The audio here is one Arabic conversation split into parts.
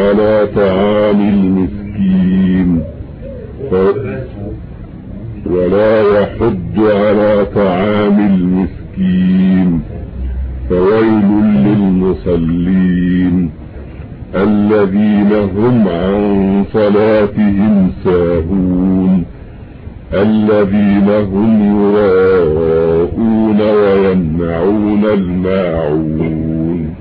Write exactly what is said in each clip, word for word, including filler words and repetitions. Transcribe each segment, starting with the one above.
على طعام المسكين ولا يحض على طعام المسكين فويل للمصلين الذين هم عن صلاتهم ساهون الذين هم يراءون ويمنعون الماعون.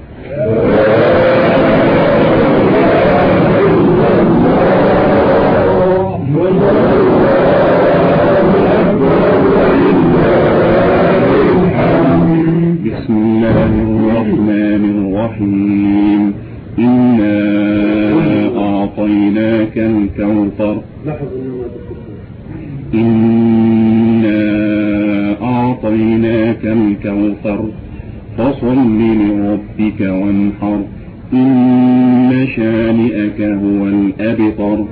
بسم الله الرحمن الرحيم. إنا أعطيناك الكوثر إنا أعطيناك الكوثر فصل لربك وانحر إن شانئك هو الأبتر.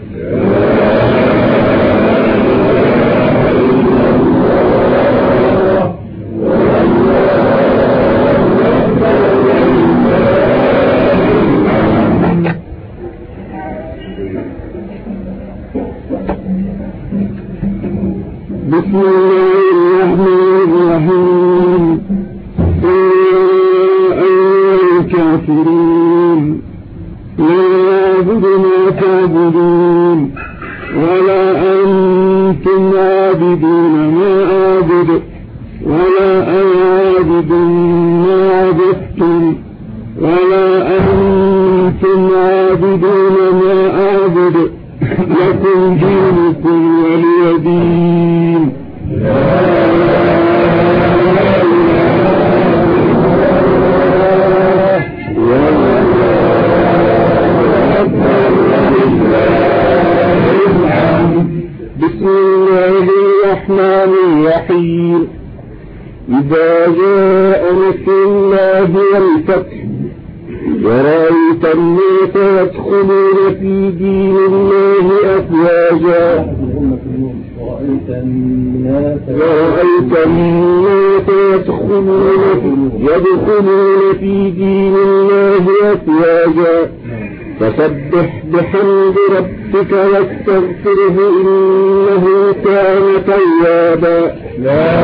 بسم الله الرحمن الرحيم. يا أيها الكافرون لا أعبد ما تعبدون ولا أنتم عابدون ما أعبد ولا أنا عابد ما عبدتم ولا أنتم عابدون ما أعبد لكم دينكم ولي دين. بسم الله الرحمن الرحيم. إذا جاء نصر الله والفتح ورأيت الناس يدخلون في دين الله أفواجا ورأيت الناس يدخلون في دين الله أفواجا فسبح بحمد ربك واستغفره إنه كان توابا. لا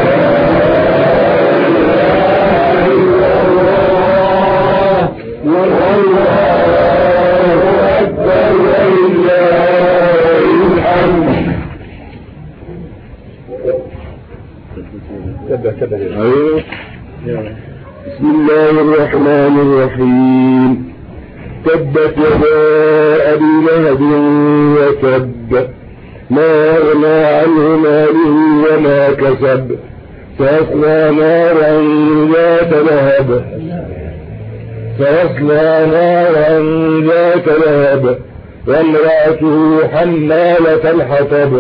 بسم الله الرحمن الرحيم. تبت يدا أبي لهب وتب ما أغنى عنه ماله وما كسب سيصلى نارا ذات لهب سيصلى نارا ذات لهب وامرأته حمالة الحطب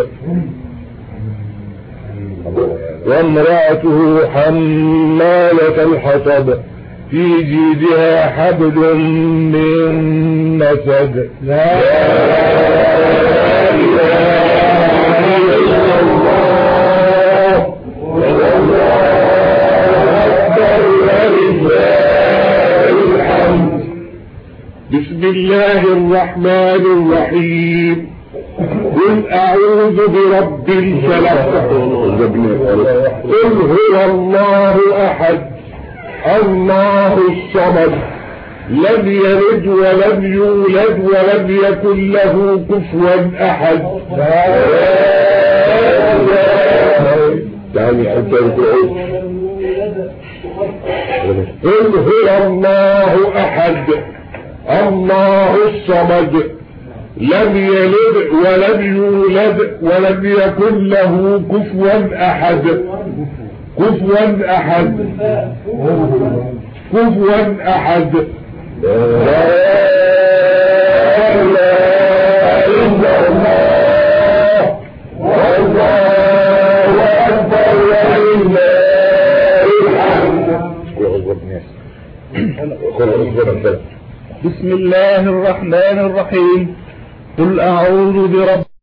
وامرأته حمالة الحطب في جيدها حبل من مسد. لا إله إلا الله والله أكبر ولله الحمد. بسم الله الرحمن الرحيم. قل أعوذ برب الفلق قل هو الله أحد الله الصمد لم يلد ولم يولد ولم يكن له كفوا أحد. قل هو الله أحد الله الصمد لم يلد ولم يولد ولم يكن له كفوا أحد. كفوا أحد كفوا أحد. لا إله إلا الله والله أكبر ولله الحمد. بسم الله الرحمن الرحيم. قل أعوذ برب